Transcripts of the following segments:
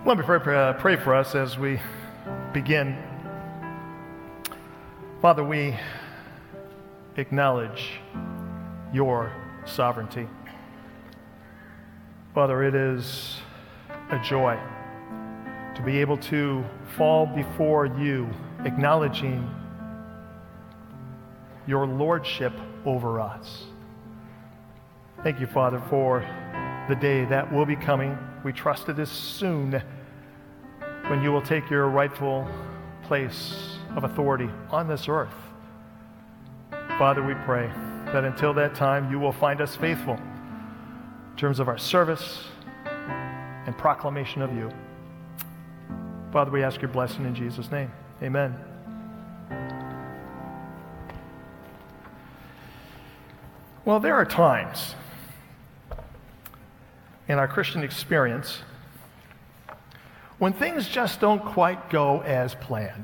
Let me pray for us as we begin. Father, we acknowledge your sovereignty. Father, it is a joy to be able to fall before you, acknowledging your lordship over us. Thank you, Father, for the day that will be coming. We trust it is soon when you will take your rightful place of authority on this earth. Father, we pray that until that time you will find us faithful in terms of our service and proclamation of you. Father, we ask your blessing in Jesus' name. Amen. Well, there are times in our Christian experience when things just don't quite go as planned.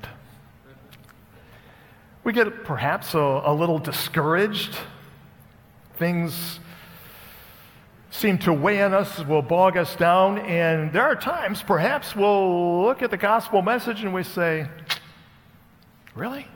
We get perhaps a little discouraged. Things seem to weigh on us, will bog us down, and there are times perhaps we'll look at the gospel message and we say, really?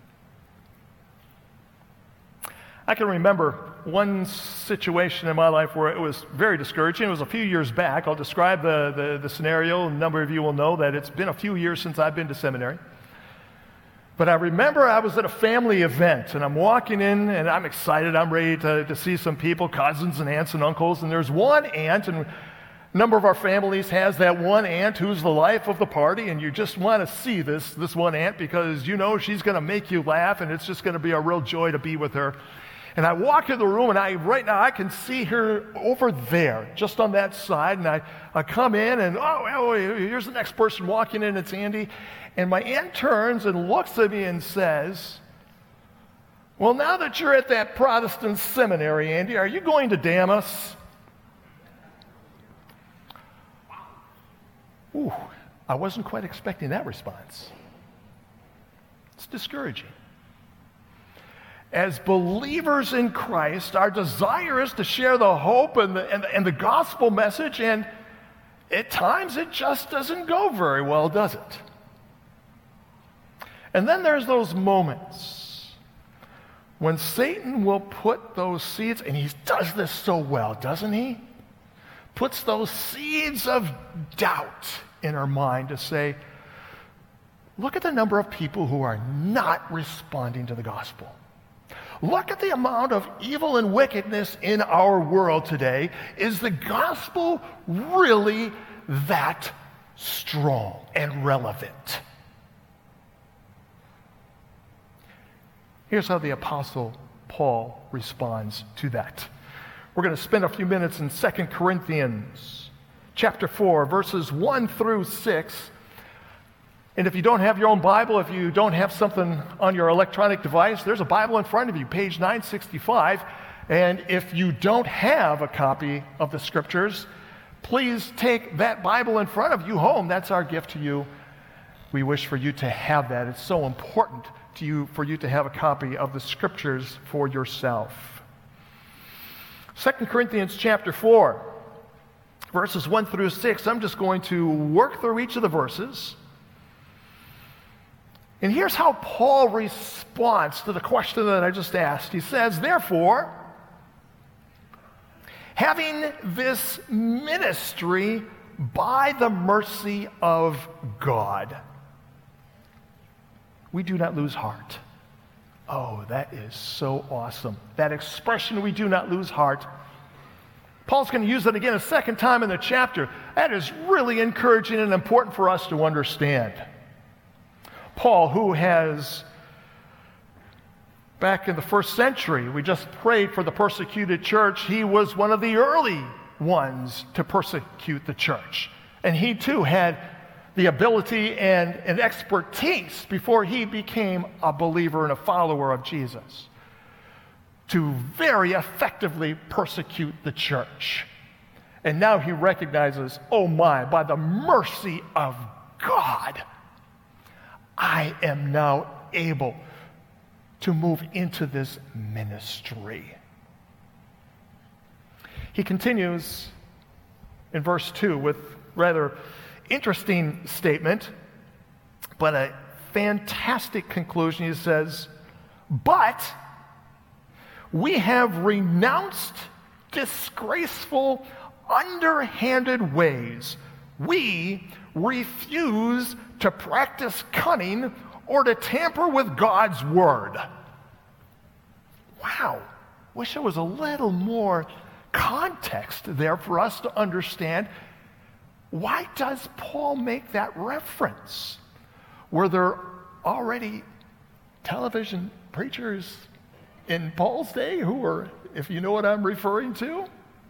I can remember one situation in my life where it was very discouraging. It was a few years back. I'll describe the scenario. A number of you will know that it's been a few years since I've been to seminary. But I remember I was at a family event, and I'm walking in, and I'm excited. I'm ready to see some people, cousins and aunts and uncles. And there's one aunt, and a number of our families has that one aunt who's the life of the party, and you just want to see this one aunt because you know she's going to make you laugh, and it's just going to be a real joy to be with her. And I walk in the room, and right now I can see her over there, just on that side. And I come in, and here's the next person walking in. It's Andy. And my aunt turns and looks at me and says, well, now that you're at that Protestant seminary, Andy, are you going to damn us? Ooh, I wasn't quite expecting that response. It's discouraging. As believers in Christ, our desire is to share the hope and the gospel message, and at times it just doesn't go very well, does it? And then there's those moments when Satan will put those seeds, and he does this so well, doesn't he? Puts those seeds of doubt in our mind to say, look at the number of people who are not responding to the gospel. Look at the amount of evil and wickedness in our world today. Is the gospel really that strong and relevant? Here's how the Apostle Paul responds to that. We're going to spend a few minutes in 2 Corinthians chapter 4, verses 1 through 6. And if you don't have your own Bible, if you don't have something on your electronic device, there's a Bible in front of you, page 965. And if you don't have a copy of the Scriptures, please take that Bible in front of you home. That's our gift to you. We wish for you to have that. It's so important to you for you to have a copy of the Scriptures for yourself. 2 Corinthians chapter 4, verses 1 through 6. I'm just going to work through each of the verses. And here's how Paul responds to the question that I just asked. He says, therefore, having this ministry by the mercy of God, we do not lose heart. Oh, that is so awesome. That expression, we do not lose heart. Paul's going to use it again a second time in the chapter. That is really encouraging and important for us to understand. Paul, who has, back in the first century, we just prayed for the persecuted church. He was one of the early ones to persecute the church. And he too had the ability and expertise before he became a believer and a follower of Jesus to very effectively persecute the church. And now he recognizes, oh my, by the mercy of God, I am now able to move into this ministry. He continues in verse 2 with rather interesting statement, but a fantastic conclusion. He says, but we have renounced disgraceful, underhanded ways. We refuse to practice cunning or to tamper with God's word. Wow. Wish there was a little more context there for us to understand. Why does Paul make that reference? Were there already television preachers in Paul's day who were, if you know what I'm referring to?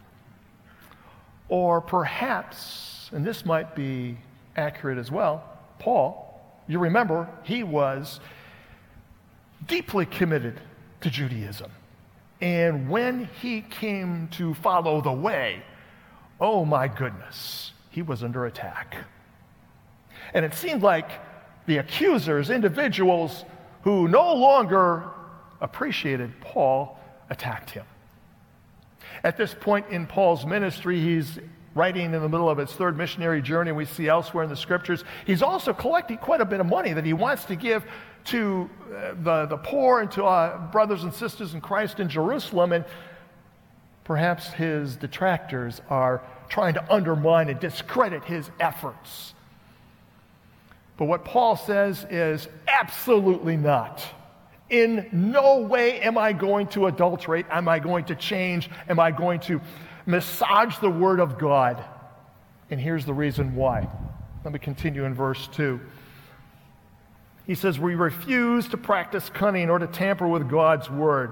Or perhaps, and this might be accurate as well, Paul, you remember, he was deeply committed to Judaism. And when he came to follow the way, oh my goodness, he was under attack. And it seemed like the accusers, individuals who no longer appreciated Paul, attacked him. At this point in Paul's ministry, he's writing in the middle of his third missionary journey. We see elsewhere in the scriptures, he's also collecting quite a bit of money that he wants to give to the poor and to brothers and sisters in Christ in Jerusalem. And perhaps his detractors are trying to undermine and discredit his efforts. But what Paul says is absolutely not. In no way am I going to adulterate. Am I going to change? Am I going to massage the word of God? And here's the reason why. Let me continue in verse 2. He says, we refuse to practice cunning or to tamper with God's word,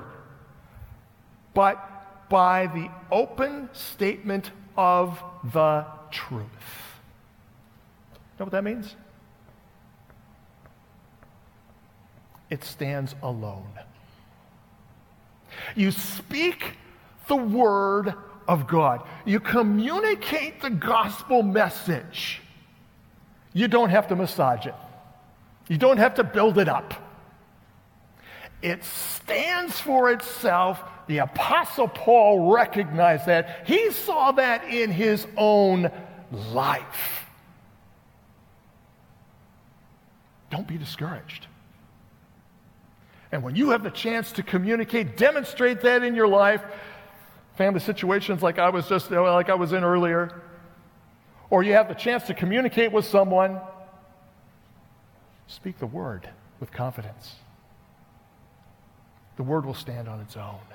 but by the open statement of the truth. Know what that means? It stands alone. You speak the word of God. You communicate the gospel message. You don't have to massage it. You don't have to build it up. It stands for itself. The Apostle Paul recognized that. He saw that in his own life. Don't be discouraged. And when you have the chance to communicate, demonstrate that in your life, family situations like I was in earlier, or you have the chance to communicate with someone, speak the word with confidence. The word will stand on its own.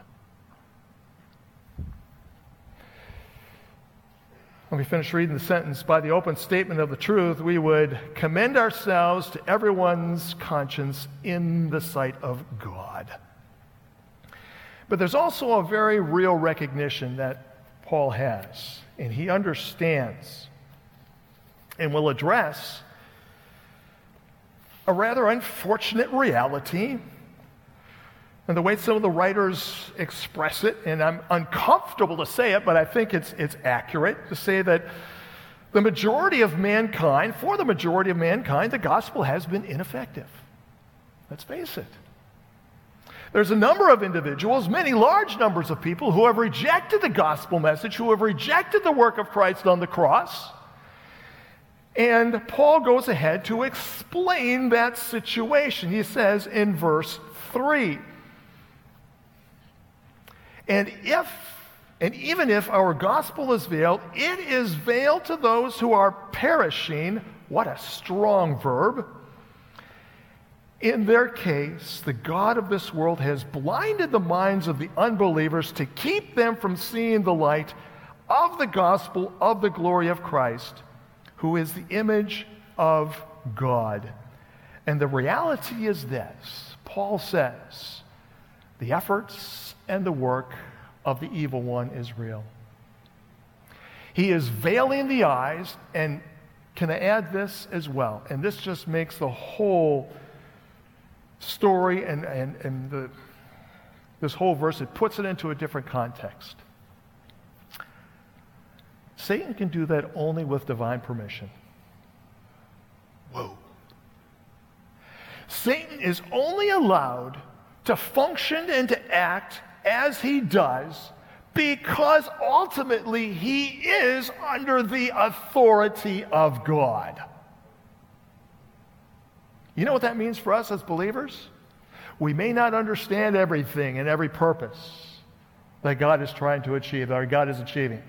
When we finish reading the sentence, by the open statement of the truth, we would commend ourselves to everyone's conscience in the sight of God. But there's also a very real recognition that Paul has, and he understands and will address a rather unfortunate reality. And the way some of the writers express it, and I'm uncomfortable to say it, but I think it's accurate to say that for the majority of mankind, the gospel has been ineffective. Let's face it. There's a number of individuals, many large numbers of people who have rejected the gospel message, who have rejected the work of Christ on the cross. And Paul goes ahead to explain that situation. He says in verse 3, And even if our gospel is veiled, it is veiled to those who are perishing. What a strong verb. In their case, the God of this world has blinded the minds of the unbelievers to keep them from seeing the light of the gospel of the glory of Christ, who is the image of God. And the reality is this. Paul says, the efforts and the work of the evil one is real. He is veiling the eyes, and can I add this as well? And this just makes the whole story and this whole verse, it puts it into a different context. Satan can do that only with divine permission. Whoa. Satan is only allowed to function and to act as he does because ultimately he is under the authority of God. You know what that means for us as believers? We may not understand everything and every purpose that God is trying to achieve, or God is achieving.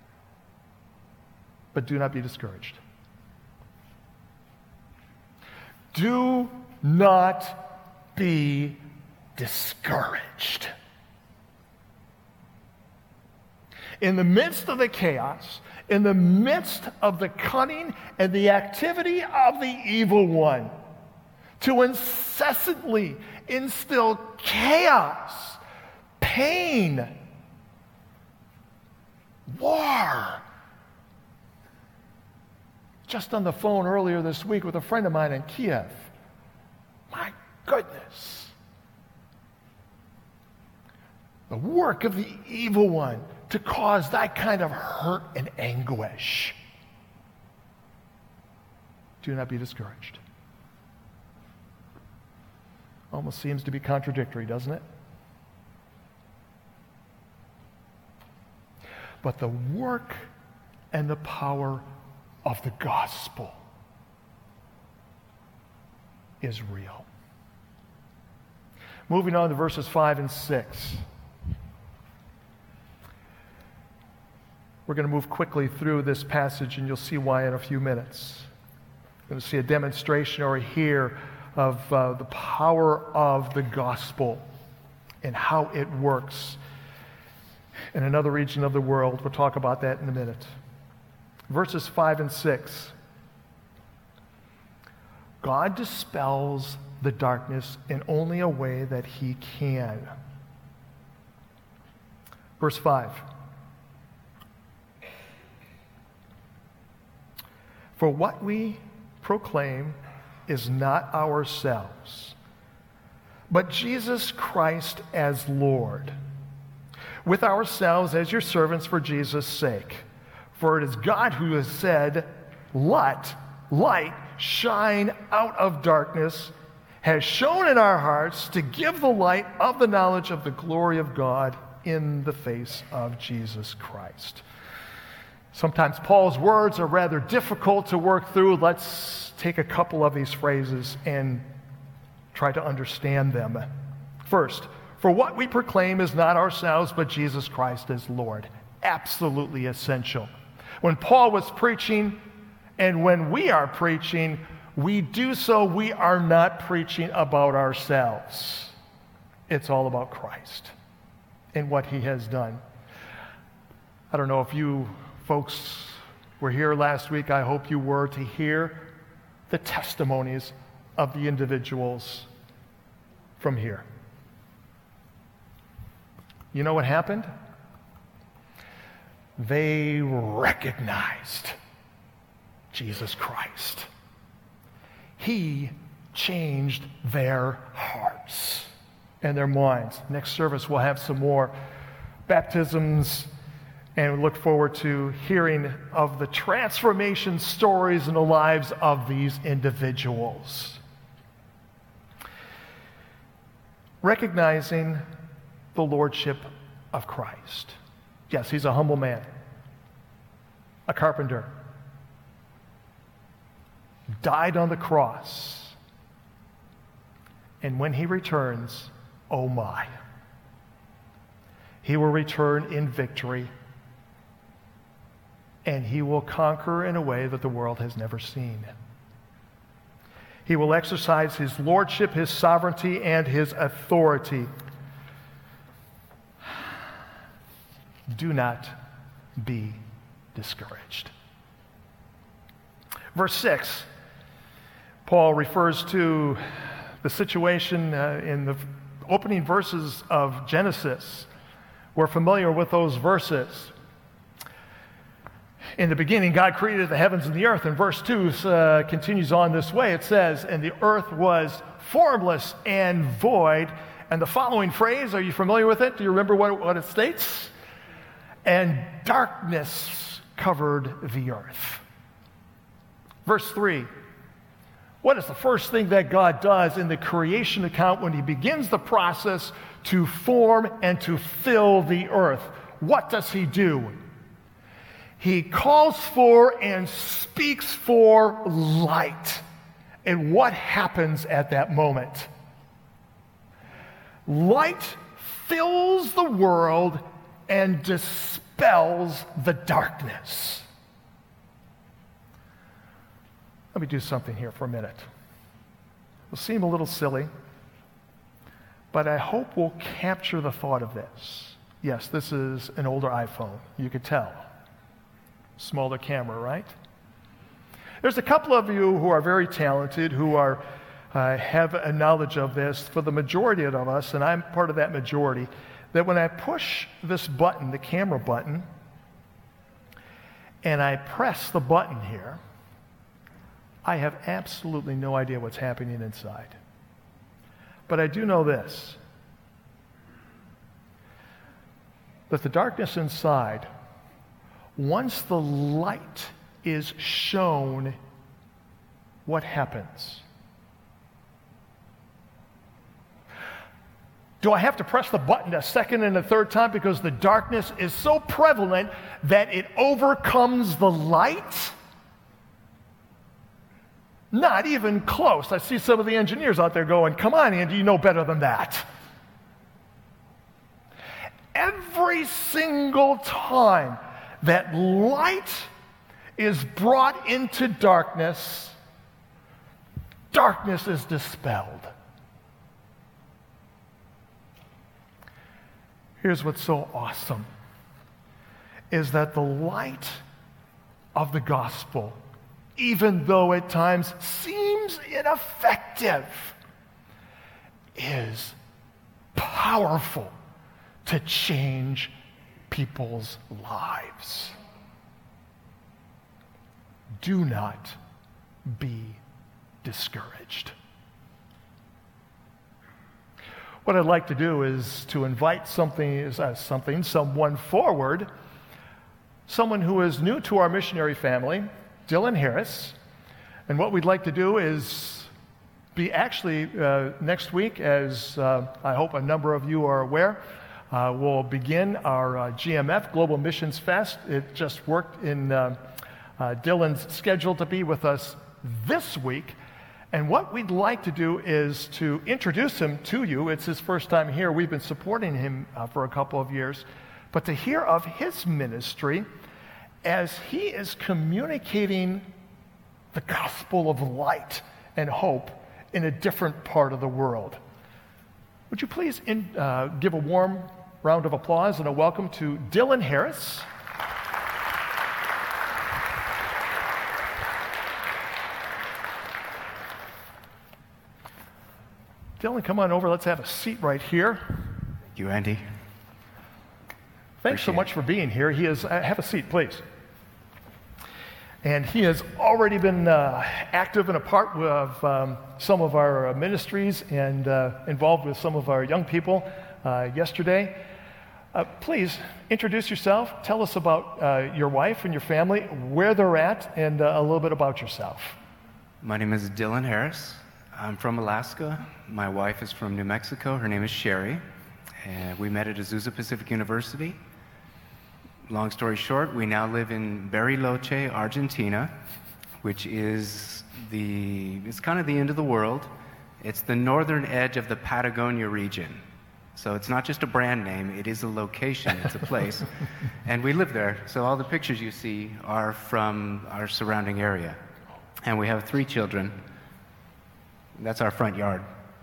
But do not be discouraged. Do not be discouraged. In the midst of the chaos, in the midst of the cunning and the activity of the evil one, to incessantly instill chaos, pain, war. Just on the phone earlier this week with a friend of mine in Kiev. My goodness. The work of the evil one to cause that kind of hurt and anguish. Do not be discouraged. Almost seems to be contradictory, doesn't it? But the work and the power of the gospel is real. Moving on to verses 5 and 6. We're going to move quickly through this passage, and you'll see why in a few minutes. We're going to see a demonstration or hear of the power of the gospel and how it works in another region of the world. We'll talk about that in a minute. Verses 5 and 6. God dispels the darkness in only a way that he can. Verse 5. For what we proclaim is not ourselves, but Jesus Christ as Lord, with ourselves as your servants for Jesus' sake. For it is God who has said, let light shine out of darkness, has shone in our hearts to give the light of the knowledge of the glory of God in the face of Jesus Christ. Sometimes Paul's words are rather difficult to work through. Let's take a couple of these phrases and try to understand them. First, for what we proclaim is not ourselves, but Jesus Christ as Lord. Absolutely essential. When Paul was preaching, and when we are preaching, we do so, we are not preaching about ourselves. It's all about Christ and what he has done. I don't know if you folks were here last week. I hope you were, to hear the testimonies of the individuals from here. You know what happened? They recognized Jesus Christ. He changed their hearts and their minds. Next service, we'll have some more baptisms, and we look forward to hearing of the transformation stories in the lives of these individuals. Recognizing the lordship of Christ. Yes, he's a humble man, a carpenter, died on the cross, and when he returns, oh my, he will return in victory, and he will conquer in a way that the world has never seen. He will exercise his lordship, his sovereignty, and his authority. Do not be discouraged. Verse 6, Paul refers to the situation in the opening verses of Genesis. We're familiar with those verses. In the beginning, God created the heavens and the earth. And verse 2 continues on this way. It says, and the earth was formless and void. And the following phrase, are you familiar with it? Do you remember what it states? And darkness covered the earth. Verse 3. What is the first thing that God does in the creation account when he begins the process to form and to fill the earth? what does he do? He calls for and speaks for light. And what happens at that moment? Light fills the world and dispels the darkness. Let me do something here for a minute. It'll seem a little silly, but I hope we'll capture the thought of this. Yes, this is an older iPhone. You could tell. Smaller camera, right? There's a couple of you who are very talented, who have a knowledge of this. For the majority of us, and I'm part of that majority, that when I push this button, the camera button, and I press the button here, I have absolutely no idea what's happening inside. But I do know this, that the darkness inside, once the light is shown, what happens? Do I have to press the button a second and a third time because the darkness is so prevalent that it overcomes the light? Not even close. I see some of the engineers out there going, come on, Andy, you know better than that. Every single time that light is brought into darkness, darkness is dispelled. Here's what's so awesome, is that the light of the gospel, even though at times seems ineffective, is powerful to change people's lives. Do not be discouraged. What I'd like to do is to invite someone forward, someone who is new to our missionary family, Dylan Harris. And what we'd like to do is be actually next week, as I hope a number of you are aware, we'll begin our GMF, Global Missions Fest. It just worked in Dylan's schedule to be with us this week. And what we'd like to do is to introduce him to you. It's his first time here. We've been supporting him for a couple of years. But to hear of his ministry as he is communicating the gospel of light and hope in a different part of the world. Would you please give a warm round of applause and a welcome to Dylan Harris. Dylan, come on over. Let's have a seat right here. Thank you, Andy. Thanks so much for being here. Have a seat, please. And he has already been active and a part of some of our ministries and involved with some of our young people yesterday. Please introduce yourself. Tell us about your wife and your family, where they're at, and a little bit about yourself. My name is Dylan Harris. I'm from Alaska. My wife is from New Mexico. Her name is Sherry. And we met at Azusa Pacific University. Long story short, we now live in Bariloche, Argentina, which is it's kind of the end of the world. It's the northern edge of the Patagonia region. So it's not just a brand name, it is a location, it's a place. And we live there, so all the pictures you see are from our surrounding area. And we have 3 children. That's our front yard.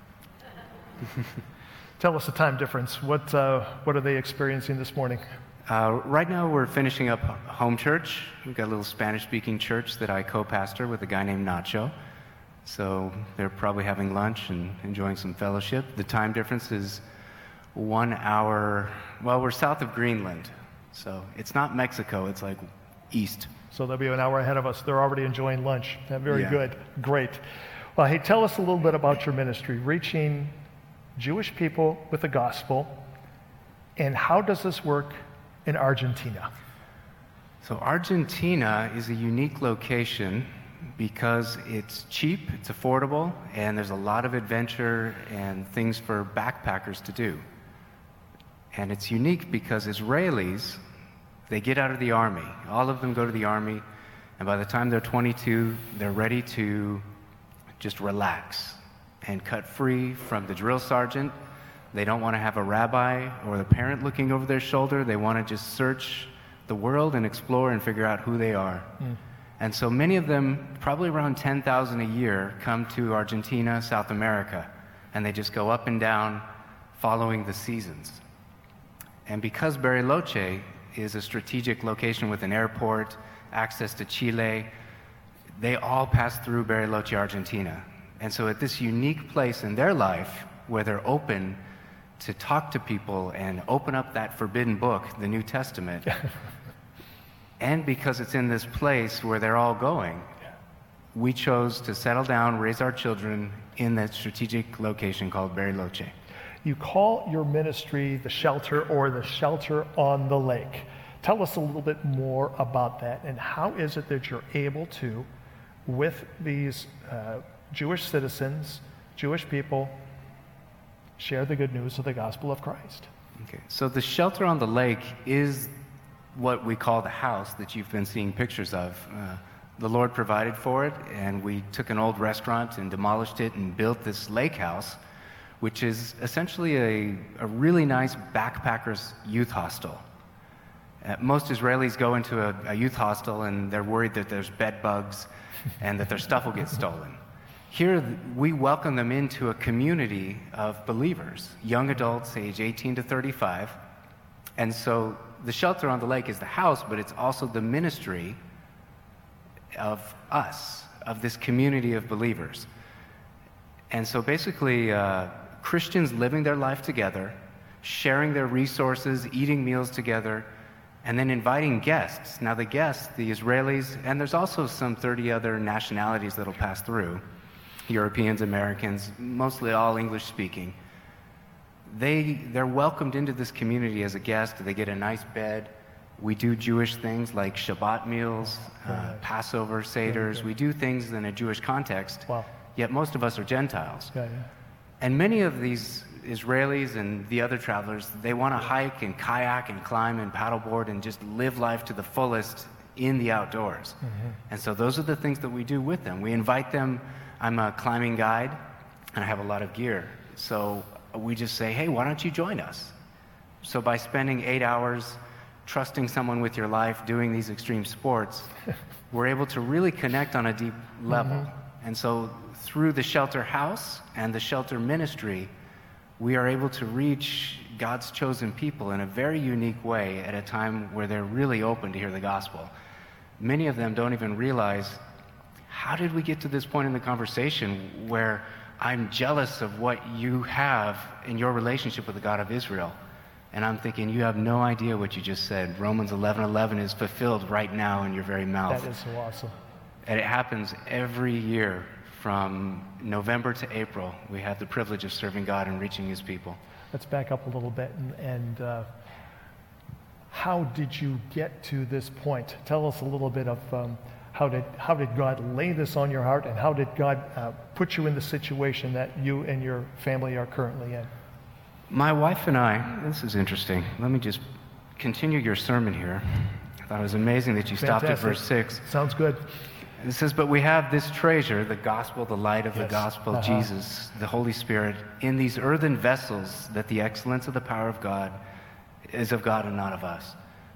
Tell us the time difference. What are they experiencing this morning? Right now we're finishing up home church. We've got a little Spanish-speaking church that I co-pastor with a guy named Nacho. So they're probably having lunch and enjoying some fellowship. The time difference is 1 hour. Well, we're south of Greenland. So it's not Mexico, it's like east. So they'll be an hour ahead of us. They're already enjoying lunch. Very good. Great. Well, hey, tell us a little bit about your ministry, reaching Jewish people with the gospel, and how does this work in Argentina? So Argentina is a unique location because it's cheap, it's affordable, and there's a lot of adventure and things for backpackers to do. And it's unique because Israelis, they get out of the army. All of them go to the army, and by the time they're 22, they're ready to just relax and cut free from the drill sergeant. They don't want to have a rabbi or the parent looking over their shoulder. They want to just search the world and explore and figure out who they are. And so many of them, probably around 10,000 a year, come to Argentina, South America, and they just go up and down following the seasons. And because Bariloche is a strategic location with an airport, access to Chile, they all pass through Bariloche, Argentina. And so at this unique place in their life where they're open to talk to people and open up that forbidden book, the New Testament, and because it's in this place where they're all going, we chose to settle down, raise our children in that strategic location called Bariloche. You call your ministry the Shelter, or the Shelter on the Lake. Tell us a little bit more about that, and how is it that you're able to, with these Jewish citizens, Jewish people, share the good news of the gospel of Christ? Okay, so the Shelter on the Lake is what we call the house that you've been seeing pictures of. The Lord provided for it, and we took an old restaurant and demolished it and built this lake house, which is essentially a really nice backpackers youth hostel. Most Israelis go into a youth hostel and they're worried that there's bed bugs and that their stuff will get stolen. Here, we welcome them into a community of believers, young adults, age 18 to 35. And so the Shelter on the Lake is the house, but it's also the ministry of us, of this community of believers. And so basically, Christians living their life together, sharing their resources, eating meals together, and then inviting guests. Now the guests, the Israelis, and there's also some 30 other nationalities that'll pass through, Europeans, Americans, mostly all English speaking. They're welcomed into this community as a guest. They get a nice bed. We do Jewish things like Shabbat meals, Passover, Seders. We do things in a Jewish context, yet most of us are Gentiles. And many of these Israelis and the other travelers, they want to hike and kayak and climb and paddleboard and just live life to the fullest in the outdoors. And so those are the things that we do with them. We invite them. I'm a climbing guide, and I have a lot of gear. So we just say, hey, why don't you join us? So by spending 8 hours trusting someone with your life, doing these extreme sports, we're able to really connect on a deep level. And so through the Shelter House and the Shelter Ministry, we are able to reach God's chosen people in a very unique way at a time where they're really open to hear the gospel. Many of them don't even realize, how did we get to this point in the conversation where I'm jealous of what you have in your relationship with the God of Israel? And I'm thinking, you have no idea what you just said. Romans 11:11 is fulfilled right now in your very mouth. That is so awesome. And it happens every year from November to April. We have the privilege of serving God and reaching His people. Let's back up a little bit. And how did you get to this point? Tell us a little bit of how did God lay this on your heart, and how did God put you in the situation that you and your family are currently in? My wife and I, this is interesting. Let me just continue your sermon here. I thought it was amazing that you stopped at verse 6. Sounds good. It says, but we have this treasure, the gospel, the light of the gospel, Jesus, the Holy Spirit, in these earthen vessels, that the excellence of the power of God is of God and not of us.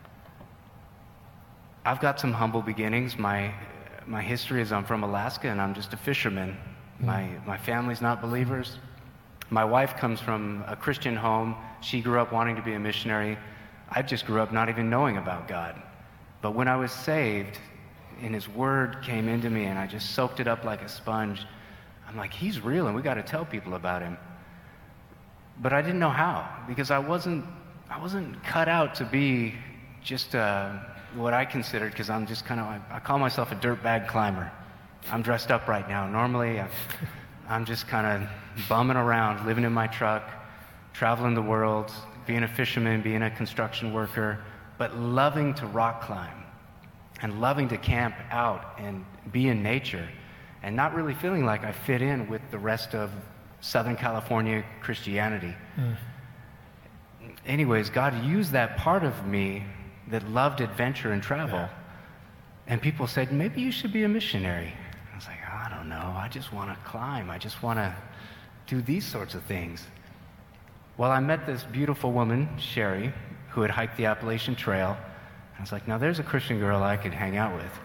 I've got some humble beginnings. My history is I'm from Alaska, and I'm just a fisherman. My family's not believers. My wife comes from a Christian home. She grew up wanting to be a missionary. I just grew up not even knowing about God. But when I was saved, and His Word came into me, and I just soaked it up like a sponge, I'm like, He's real, and we got to tell people about Him. But I didn't know how, because I wasn't cut out to be just what I considered, because I'm just I call myself a dirtbag climber. I'm dressed up right now. Normally, I'm just kind of bumming around, living in my truck, traveling the world, being a fisherman, being a construction worker, but loving to rock climb and loving to camp out and be in nature, and not really feeling like I fit in with the rest of Southern California Christianity. anyways, God used that part of me that loved adventure and travel. Yeah. And people said, maybe you should be a missionary. I was like, I don't know. I just want to climb. I just want to do these sorts of things. Well, I met this beautiful woman, Sherry, who had hiked the Appalachian Trail. I was like, now there's a Christian girl I could hang out with.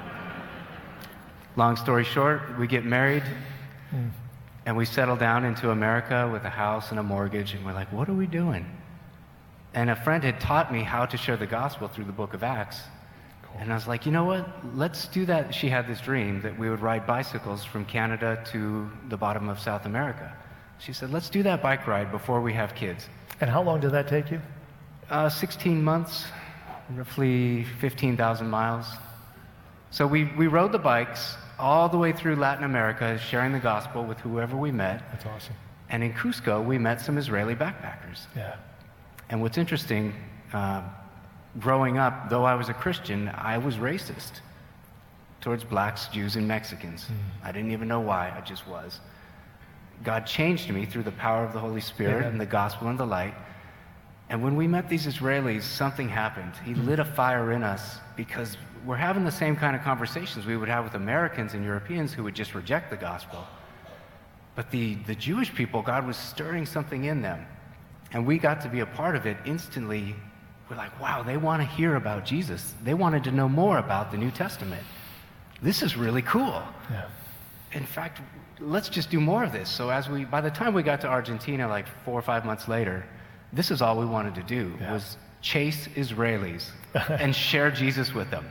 Long story short, we get married, and we settle down into America with a house and a mortgage, and we're like, what are we doing? And a friend had taught me how to share the gospel through the book of Acts. Cool. And I was like, you know what? Let's do that. She had this dream that we would ride bicycles from Canada to the bottom of South America. She said, let's do that bike ride before we have kids. And how long did that take you? 16 months, roughly 15,000 miles. So we rode the bikes all the way through Latin America, sharing the gospel with whoever we met. That's awesome. And in Cusco, we met some Israeli backpackers. Yeah. And what's interesting, growing up, though I was a Christian, I was racist towards blacks, Jews, and Mexicans. I didn't even know why, I just was. God changed me through the power of the Holy Spirit and the gospel and the light. And when we met these Israelis, something happened. He lit a fire in us because we're having the same kind of conversations we would have with Americans and Europeans who would just reject the gospel. But the Jewish people, God was stirring something in them. And we got to be a part of it instantly. We're like, wow, they want to hear about Jesus. They wanted to know more about the New Testament. This is really cool. Yeah. In fact, let's just do more of this. So by the time we got to Argentina, like 4 or 5 months later, this is all we wanted to do, was chase Israelis and share Jesus with them.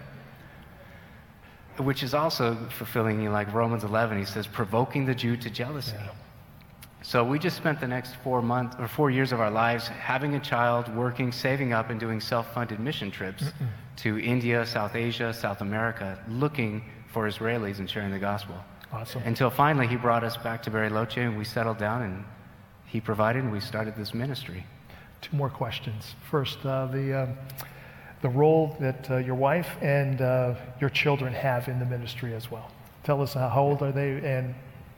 Which is also fulfilling, like Romans 11, he says, provoking the Jew to jealousy. Yeah. So we just spent the next 4 years of our lives having a child, working, saving up, and doing self-funded mission trips to India, South Asia, South America, looking for Israelis and sharing the gospel. Awesome. Until finally he brought us back to Bariloche, and we settled down, and he provided, and we started this ministry. 2 more questions. First, the role that your wife and your children have in the ministry as well. Tell us how old are they, and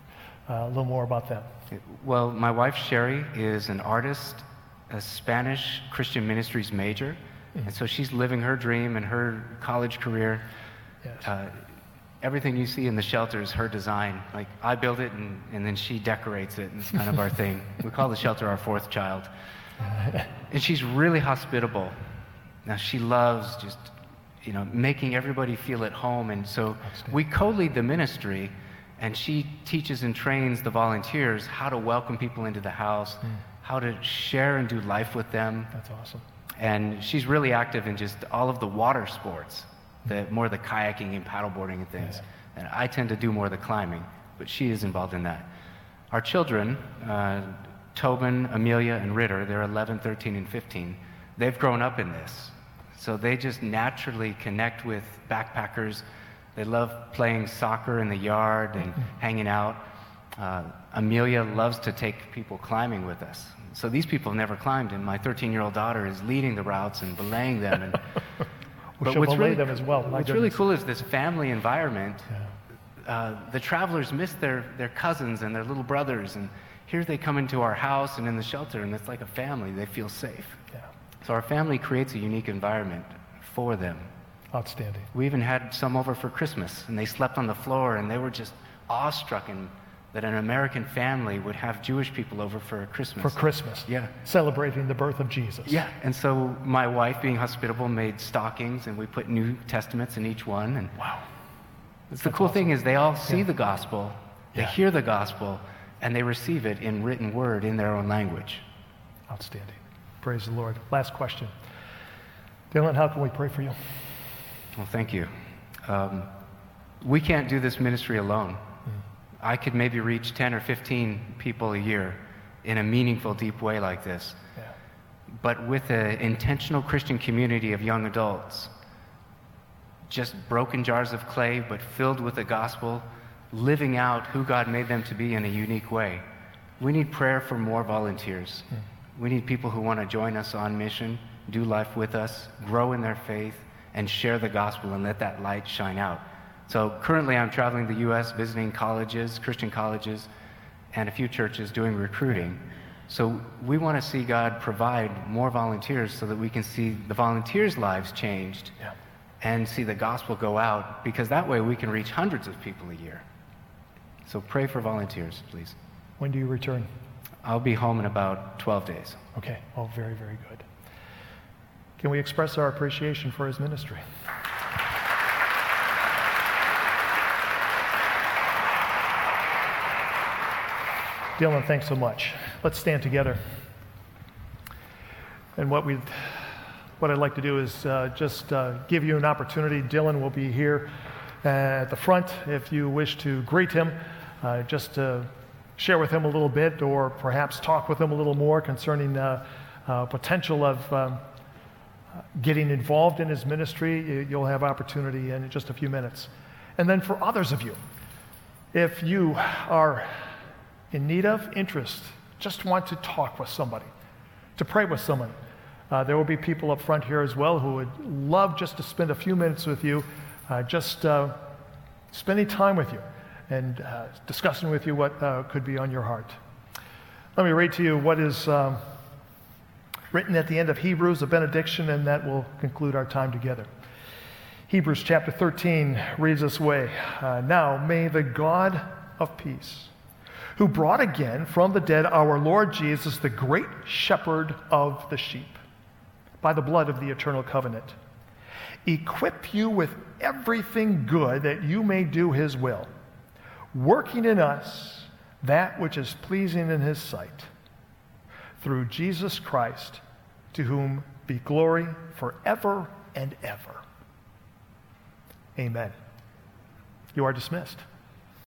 a little more about them. Well, my wife, Sherry, is an artist, a Spanish Christian ministries major, and so she's living her dream and her college career. Yes. Everything you see in the shelter is her design. Like, I build it, and then she decorates it, and it's kind of our thing. We call the shelter our 4th child. And she's really hospitable. Now, she loves just, making everybody feel at home, and so we co-lead the ministry, and she teaches and trains the volunteers how to welcome people into the house, how to share and do life with them. That's awesome. And she's really active in just all of the water sports, more the kayaking and paddleboarding and things. Yeah. And I tend to do more of the climbing, but she is involved in that. Our children, Tobin, Amelia, and Ritter, they're 11, 13, and 15. They've grown up in this. So they just naturally connect with backpackers. They love playing soccer in the yard and hanging out. Amelia loves to take people climbing with us. So these people have never climbed, and my 13-year-old daughter is leading the routes and belaying them. And, but what's really, them as well. What's really cool is this family environment. Yeah. The travelers miss their cousins and their little brothers, and here they come into our house and in the shelter, and it's like a family. They feel safe. Yeah. So our family creates a unique environment for them. Outstanding. We even had some over for Christmas, and they slept on the floor, and they were just awestruck that an American family would have Jewish people over for Christmas. For Christmas. Yeah. Celebrating the birth of Jesus. Yeah. And so my wife, being hospitable, made stockings, and we put New Testaments in each one. And wow. The cool thing is they all see the gospel, they hear the gospel, and they receive it in written word in their own language. Outstanding. Praise the Lord. Last question. Dylan, how can we pray for you? Well, thank you. We can't do this ministry alone. I could maybe reach 10 or 15 people a year in a meaningful, deep way like this. Yeah. But with an intentional Christian community of young adults, just broken jars of clay, but filled with the gospel, living out who God made them to be in a unique way. We need prayer for more volunteers. We need people who want to join us on mission, do life with us, grow in their faith, and share the gospel and let that light shine out. So currently I'm traveling the U.S., visiting colleges, Christian colleges, and a few churches doing recruiting. So we want to see God provide more volunteers so that we can see the volunteers' lives changed and see the gospel go out, because that way we can reach hundreds of people a year. So pray for volunteers, please. When do you return? I'll be home in about 12 days. Okay. Oh, very, very good. Can we express our appreciation for his ministry? Dylan, thanks so much. Let's stand together. And what I'd like to do is just give you an opportunity. Dylan will be here at the front if you wish to greet him, just to share with him a little bit, or perhaps talk with him a little more concerning potential of getting involved in his ministry. You'll have opportunity in just a few minutes. And then for others of you, if you are in need of interest, just want to talk with somebody, to pray with someone, there will be people up front here as well who would love just to spend a few minutes with you, just spending time with you and discussing with you what could be on your heart. Let me read to you what is written at the end of Hebrews, a benediction, and that will conclude our time together. Hebrews chapter 13 reads this way: Now may the God of peace, who brought again from the dead our Lord Jesus, the great shepherd of the sheep, by the blood of the eternal covenant, equip you with everything good that you may do his will, working in us that which is pleasing in his sight, through Jesus Christ, to whom be glory forever and ever. Amen. You are dismissed.